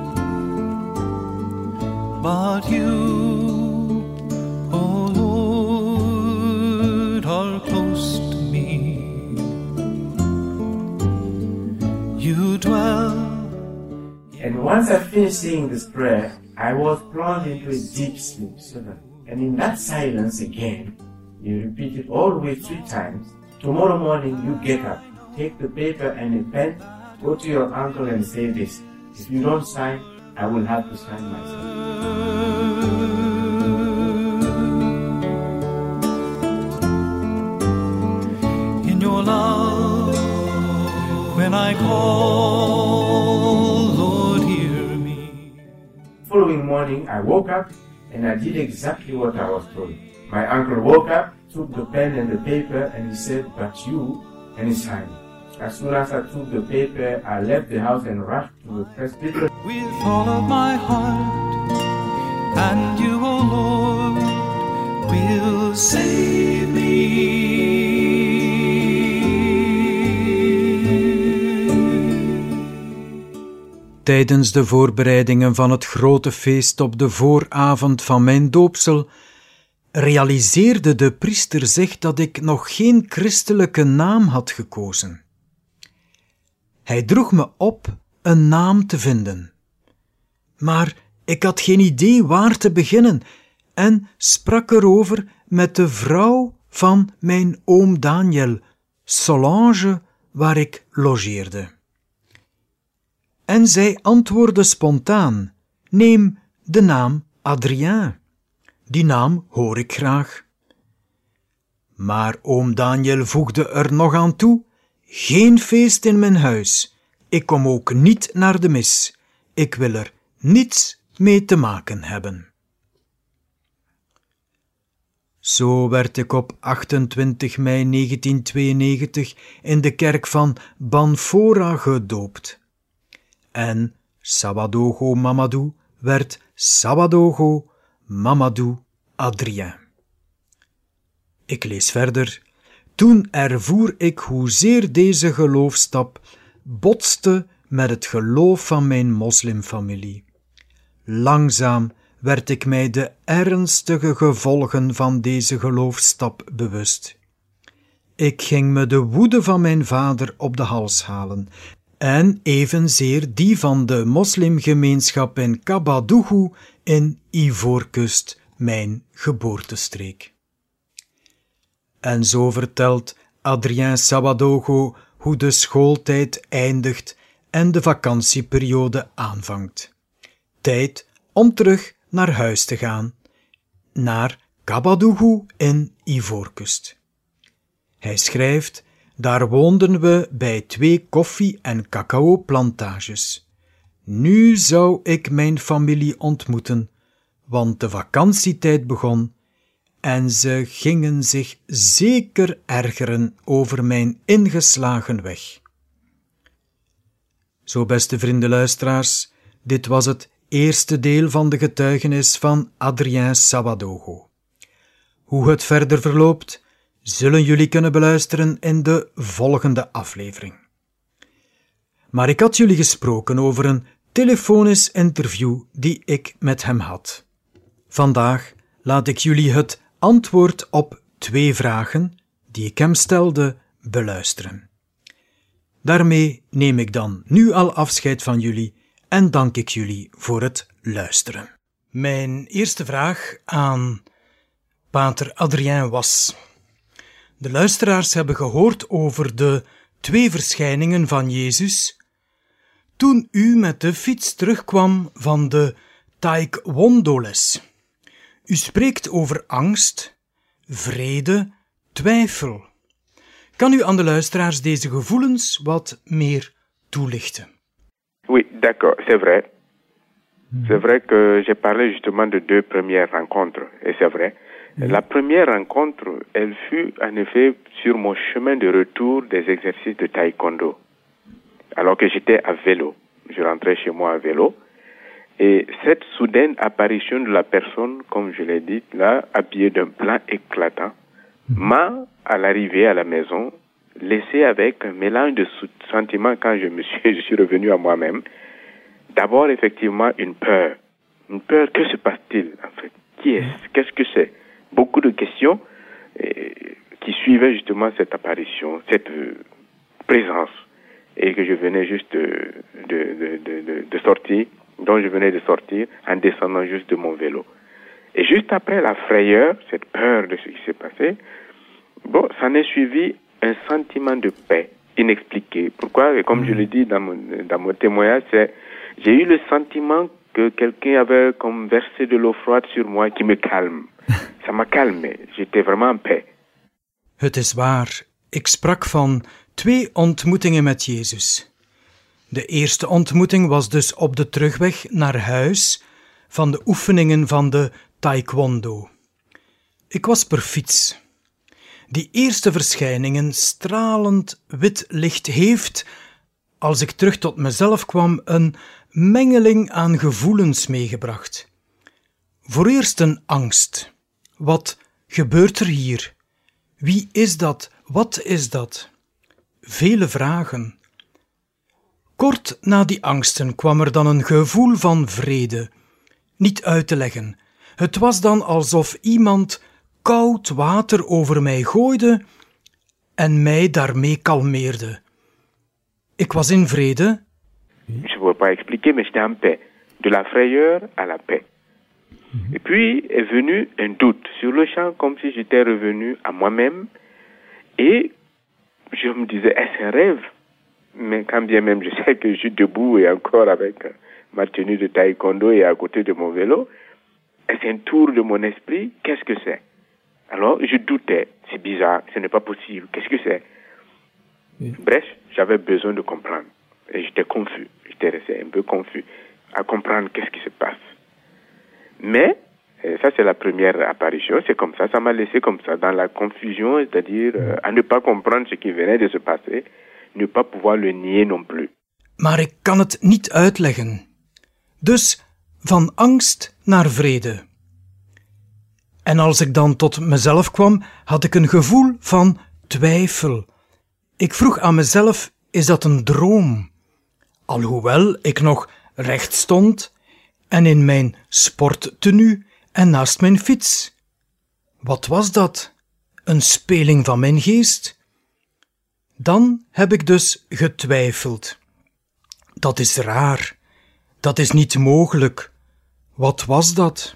But you, oh Lord, are close to me. You dwell.
And once I finished saying this prayer, I was plunged into a deep sleep. And in that silence again, you repeat it all the way three times. Tomorrow morning you get up, take the paper and a pen, go to your uncle and say this: if you don't sign, I will have to sign myself.
In your love, when I call, Lord, hear me.
Following morning, I woke up and I did exactly what I was told. My uncle woke up, took the pen and the paper, and he said, but you, and he signed. As soon as I took the paper, I left the house and rushed to the presbytery.
With all of my heart, and you, O Lord, will save me.
Tijdens de voorbereidingen van het grote feest op de vooravond van mijn doopsel realiseerde de priester zich dat ik nog geen christelijke naam had gekozen. Hij droeg me op een naam te vinden. Maar ik had geen idee waar te beginnen en sprak erover met de vrouw van mijn oom Daniel, Solange, waar ik logeerde. En zij antwoordde spontaan: neem de naam Adrien. Die naam hoor ik graag. Maar oom Daniel voegde er nog aan toe: geen feest in mijn huis. Ik kom ook niet naar de mis. Ik wil er niets mee te maken hebben. Zo werd ik op achtentwintig mei negentienhonderdtweeënnegentig in de kerk van Banfora gedoopt. En Sawadogo Mamadou werd Sawadogo Mamadou Adrien. Ik lees verder. Toen ervoer ik hoezeer deze geloofstap botste met het geloof van mijn moslimfamilie. Langzaam werd ik mij de ernstige gevolgen van deze geloofstap bewust. Ik ging me de woede van mijn vader op de hals halen en evenzeer die van de moslimgemeenschap in Kabadougou in Ivoorkust, mijn geboortestreek. En zo vertelt Adrien Sawadogo hoe de schooltijd eindigt en de vakantieperiode aanvangt. Tijd om terug naar huis te gaan, naar Kabadougou in Ivoorkust. Hij schrijft Daar woonden we bij twee koffie- en cacao-plantages. Nu zou ik mijn familie ontmoeten, want de vakantietijd begon en ze gingen zich zeker ergeren over mijn ingeslagen weg. Zo, beste vrienden luisteraars, dit was het eerste deel van de getuigenis van Adrien Sawadogo. Hoe het verder verloopt, zullen jullie kunnen beluisteren in de volgende aflevering. Maar ik had jullie gesproken over een telefonisch interview die ik met hem had. Vandaag laat ik jullie het antwoord op twee vragen die ik hem stelde beluisteren. Daarmee neem ik dan nu al afscheid van jullie en dank ik jullie voor het luisteren. Mijn eerste vraag aan pater Adrien was: de luisteraars hebben gehoord over de twee verschijningen van Jezus toen u met de fiets terugkwam van de taekwondo-les. U spreekt over angst, vrede, twijfel. Kan u aan de luisteraars deze gevoelens wat meer toelichten?
Oui, d'accord, c'est vrai. C'est vrai que j'ai parlé justement de deux premières rencontres, et c'est vrai. La première rencontre, elle fut en effet sur mon chemin de retour des exercices de taekwondo. Alors que j'étais à vélo. Je rentrais chez moi à vélo. Et cette soudaine apparition de la personne, comme je l'ai dit, là, habillée d'un blanc éclatant, m'a, à l'arrivée à la maison, laissé avec un mélange de sentiments quand je me suis, je suis revenu à moi-même. D'abord, effectivement, une peur. Une peur, que se passe-t-il, en fait? Qui est-ce? Qu'est-ce que c'est? Beaucoup de questions euh, qui suivaient justement cette apparition, cette euh, présence, et que je venais juste de, de, de, de, de sortir, dont je venais de sortir en descendant juste de mon vélo. Et juste après la frayeur, cette peur de ce qui s'est passé, bon, ça en est suivi un sentiment de paix inexpliqué. Pourquoi? Et comme je le dis dans mon, dans mon témoignage, c'est, j'ai eu le sentiment que quelqu'un avait comme versé de l'eau froide sur moi qui me calme. Ça m'a calmé. J'étais vraiment en paix.
Het is waar. Ik sprak van twee ontmoetingen met Jezus. De eerste ontmoeting was dus op de terugweg naar huis van de oefeningen van de taekwondo. Ik was per fiets. Die eerste verschijningen, stralend wit licht, heeft, als ik terug tot mezelf kwam, een mengeling aan gevoelens meegebracht. Voor eerst een angst. Wat gebeurt er hier? Wie is dat? Wat is dat? Vele vragen. Kort na die angsten kwam er dan een gevoel van vrede. Niet uit te leggen. Het was dan alsof iemand koud water over mij gooide en mij daarmee kalmeerde. Ik was in vrede.
Je ne peux pas expliquer, mais j'étais en paix. De la frayeur à la paix. Et puis est venu un doute sur le champ, comme si j'étais revenu à moi-même. Et je me disais, est-ce un rêve? Mais quand bien même je sais que je suis debout et encore avec ma tenue de taekwondo et à côté de mon vélo, est-ce un tour de mon esprit? Qu'est-ce que c'est? Alors je doutais, c'est bizarre, ce n'est pas possible, qu'est-ce que c'est? Oui. Bref, j'avais besoin de comprendre. Et j'étais confus, j'étais resté un peu confus à comprendre qu'est-ce qui se passe. Mais, ça c'est la première apparition, c'est comme ça, ça m'a laissé comme ça, dans la confusion, c'est-à-dire euh, à ne pas comprendre ce qui venait de se passer, ne pas pouvoir le nier non plus.
Maar ik kan het niet uitleggen. Dus van angst naar vrede. En als ik dan tot mezelf kwam, had ik een gevoel van twijfel. Ik vroeg aan mezelf, is dat een droom? Alhoewel ik nog recht stond en in mijn sporttenu en naast mijn fiets. Wat was dat? Een speling van mijn geest? Dan heb ik dus getwijfeld. Dat is raar. Dat is niet mogelijk. Wat was dat?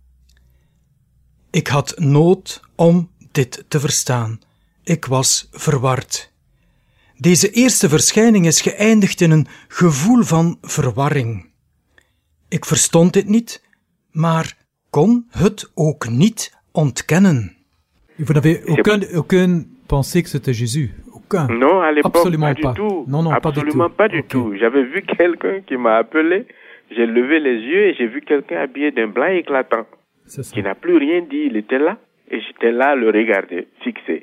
Ik had nood om dit te verstaan. Ik was verward. Deze eerste verschijning is geëindigd in een gevoel van verwarring. Ik verstond dit niet, maar kon het ook niet ontkennen.
Vous n'avez aucun, aucun pensé que c'était Jésus?
aucun.
Non, à l'époque,
Absolument
pas,
pas.
du tout.
Non, non, pas du
Absolument
tout.
pas du
Ok.
tout. J'avais vu quelqu'un qui m'a appelé, j'ai levé les yeux et j'ai vu quelqu'un habillé d'un blanc éclatant,
C'est ça.
qui n'a plus rien dit, il était là, et j'étais là à le regarder, fixé.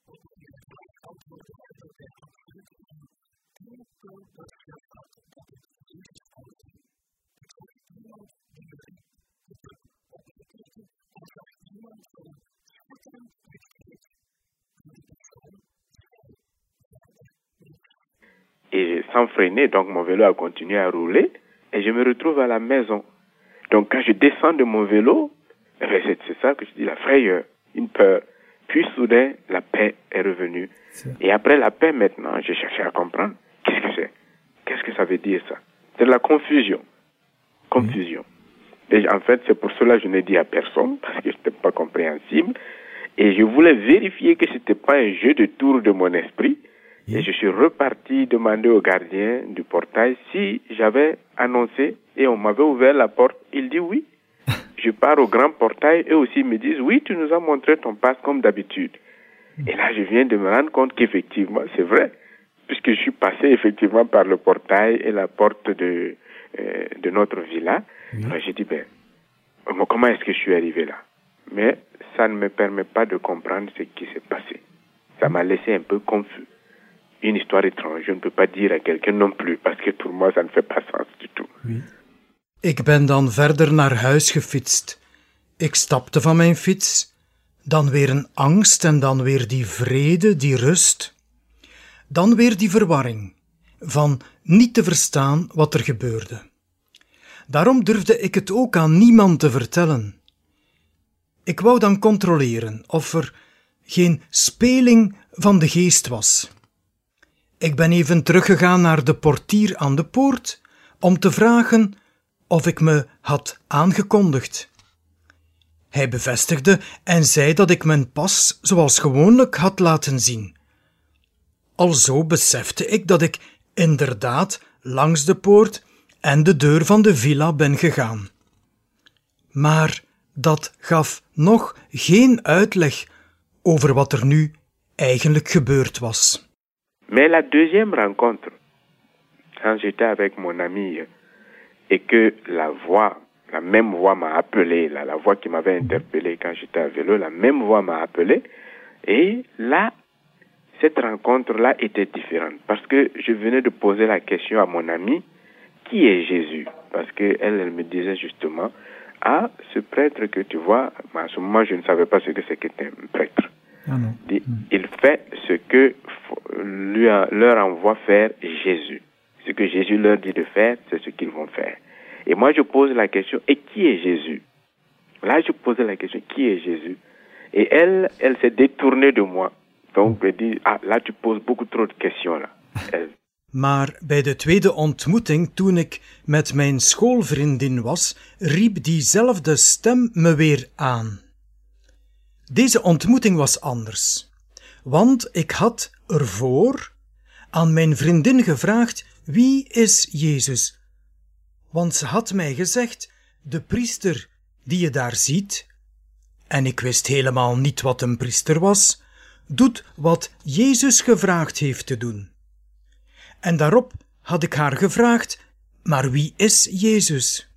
Et sans freiner, donc mon vélo a continué à rouler et je me retrouve à la maison. Donc quand je descends de mon vélo, eh bien, c'est, c'est ça que je dis, la frayeur, une peur. Puis soudain, la paix est revenue.
C'est-
Et après la paix maintenant, j'ai cherché à comprendre. Qu'est-ce que c'est? Qu'est-ce que ça veut dire ça? C'est de la confusion. Confusion. Et en fait, c'est pour cela que je n'ai dit à personne, parce que je n'étais pas compréhensible. Et je voulais vérifier que ce n'était pas un jeu de tour de mon esprit. Et je suis reparti demander au gardien du portail si j'avais annoncé et on m'avait ouvert la porte. Il dit oui. Je pars au grand portail, eux aussi me disent oui, tu nous as montré ton passe comme d'habitude. Et là, je viens de me rendre compte qu'effectivement, c'est vrai, puisque je suis passé effectivement par le portail et la porte de, euh, de notre villa. Alors, j'ai dit, ben, comment est-ce que je suis arrivé là? Mais ça ne me permet pas de comprendre ce qui s'est passé. Ça m'a laissé un peu confus. Une histoire étrange, je ne peux pas dire à quelqu'un non plus, parce que pour moi, ça ne fait pas sens du tout.
Ik ben dan verder naar huis gefietst. Ik stapte van mijn fiets, dan weer een angst en dan weer die vrede, die rust. Dan weer die verwarring, van niet te verstaan wat er gebeurde. Daarom durfde ik het ook aan niemand te vertellen. Ik wou dan controleren of er geen speling van de geest was. Ik ben even teruggegaan naar de portier aan de poort om te vragen of ik me had aangekondigd. Hij bevestigde en zei dat ik mijn pas zoals gewoonlijk had laten zien. Alzo besefte ik dat ik inderdaad langs de poort en de deur van de villa ben gegaan. Maar dat gaf nog geen uitleg over wat er nu eigenlijk gebeurd was.
Mais la deuxième rencontre, quand j'étais avec mon ami et que la voix, la même voix m'a appelé, la, la voix qui m'avait interpellé quand j'étais à vélo, la même voix m'a appelé. Et là, cette rencontre-là était différente parce que je venais de poser la question à mon ami, qui est Jésus? Parce que elle, elle me disait justement, ah, ce prêtre que tu vois, à ce moment, je ne savais pas ce que c'était un prêtre.
Ah non.
dit, il fait ce que lui, leur envoie faire Jésus. Ce que Jésus leur dit de faire, c'est ce qu'ils vont faire. Et moi, je pose la question, et qui est Jésus? Là, je posais la question, qui est Jésus? Et elle, elle s'est détournée de moi. Donc, elle dit, ah, là, tu poses beaucoup trop de questions, là. Elle...
Maar bij de tweede ontmoeting, toen ik met mijn schoolvriendin was, riep diezelfde stem me weer aan. Deze ontmoeting was anders, want ik had ervoor aan mijn vriendin gevraagd, wie is Jezus? Want ze had mij gezegd, de priester die je daar ziet, en ik wist helemaal niet wat een priester was, doet wat Jezus gevraagd heeft te doen. En daarop had ik haar gevraagd, maar wie is Jezus?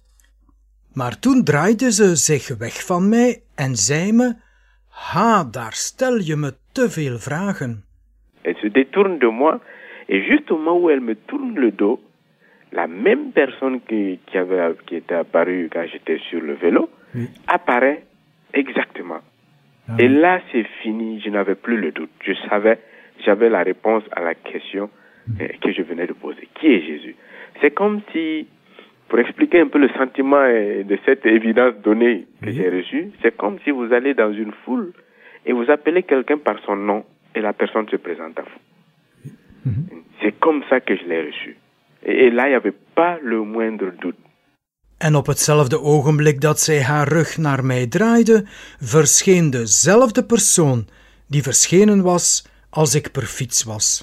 Maar toen draaide ze zich weg van mij en zei me, ha, daar stel je me te veel vragen.
Elle se détourne de moi, et juste au moment où elle me tourne le dos, la même personne qui, qui, avait, qui était apparue quand j'étais sur le vélo, oui, apparaît exactement. Ah, et là, c'est fini, je n'avais plus le doute. Je savais, j'avais la réponse à la question euh, que je venais de poser. Qui est Jésus? C'est comme si, pour expliquer un peu le sentiment de cette évidence donnée que oui, j'ai reçue, c'est comme si vous allez dans une foule et vous appelez quelqu'un par son nom et la personne se présente à vous. Mm-hmm. C'est comme ça que je l'ai reçu. Et, et là, il n'y avait pas le moindre doute.
En op hetzelfde ogenblik dat zij haar rug naar mij draaide, verscheen dezelfde persoon die verschenen was als ik per fiets was.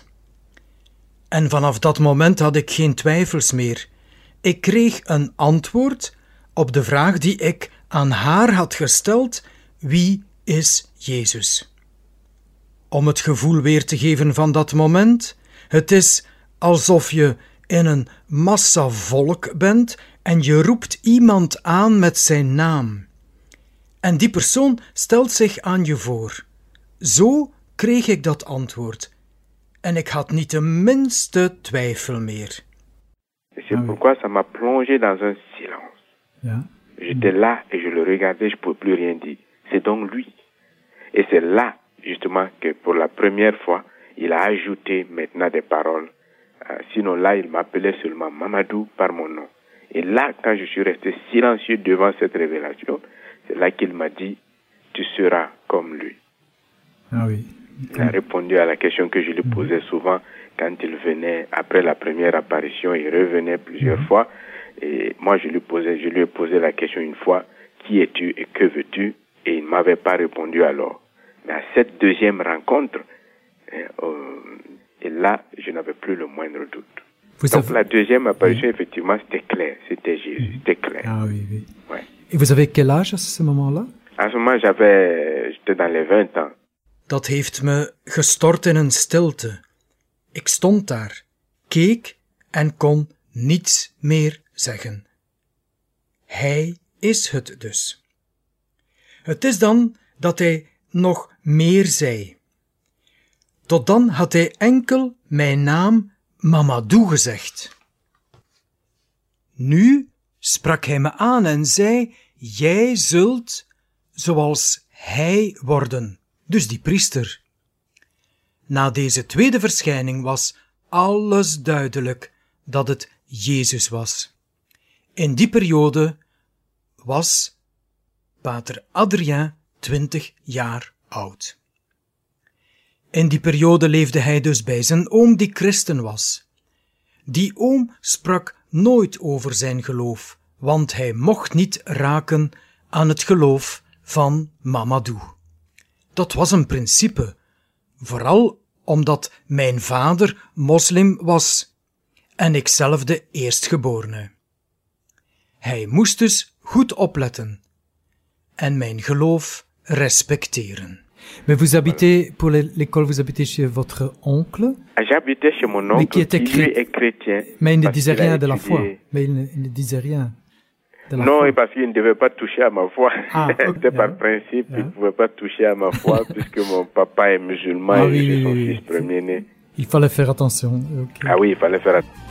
En vanaf dat moment had ik geen twijfels meer. Ik kreeg een antwoord op de vraag die ik aan haar had gesteld: wie is Jezus? Om het gevoel weer te geven van dat moment, het is alsof je in een massa volk bent en je roept iemand aan met zijn naam. En die persoon stelt zich aan je voor. Zo kreeg ik dat antwoord. En ik had niet de minste twijfel meer.
C'est pourquoi ça m'a plongé dans un silence.
Ja.
J'étais là et je le regardais, je ne pouvais plus rien dire. C'est donc lui. Et c'est là, justement, que pour la première fois, il a ajouté maintenant des paroles. Euh, sinon là, il m'appelait seulement Mamadou par mon nom. Et là, quand je suis resté silencieux devant cette révélation, c'est là qu'il m'a dit, tu seras comme lui.
Ah oui.
Il a répondu à la question que je lui posais souvent quand il venait, après la première apparition, il revenait plusieurs mm-hmm. fois. Et moi, je lui, posais, je lui ai posé la question une fois, qui es-tu et que veux-tu? Et il ne m'avait pas répondu alors. Mais à cette deuxième rencontre, euh, et là, je n'avais plus le moindre doute.
Vous
Donc
avez...
la deuxième apparition,
oui.
effectivement, c'était clair. C'était Jésus, c'était clair.
Ah oui, oui.
Ouais.
Et vous avez quel âge à ce moment-là?
À ce moment, j'avais, j'étais dans les vingt ans.
Dat heeft me gestort in een stilte. Ik stond daar, keek en kon niets meer zeggen. Hij is het dus. Het is dan dat hij nog meer zei. Tot dan had hij enkel mijn naam Mamadou gezegd. Nu sprak hij me aan en zei, jij zult zoals hij worden, dus die priester. Na deze tweede verschijning was alles duidelijk dat het Jezus was. In die periode was pater Adrien twintig jaar oud. In die periode leefde hij dus bij zijn oom die christen was. Die oom sprak nooit over zijn geloof, want hij mocht niet raken aan het geloof van Mamadou. Dat was een principe, vooral omdat mijn vader moslim was en ikzelf de eerstgeborene. Hij moest dus goed opletten en mijn geloof respecteren.
Mais vous habitez, pour l'école, vous habitez chez votre oncle?
J'habitais chez mon oncle
qui, était
qui lui est chrétien.
Mais il ne disait rien de la
étudié...
foi. Mais il ne, il ne disait rien. De la
non,
foi.
parce qu'il ne devait pas toucher à ma foi.
Ah, okay.
C'était par yeah. principe, yeah. il ne pouvait pas toucher à ma foi puisque mon papa est musulman
ah,
et
oui,
je suis
oui,
son
oui,
fils premier-né.
Il fallait faire attention. Okay.
Ah oui, il fallait faire attention.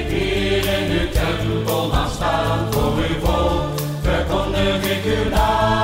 Verkondig ik uw naam.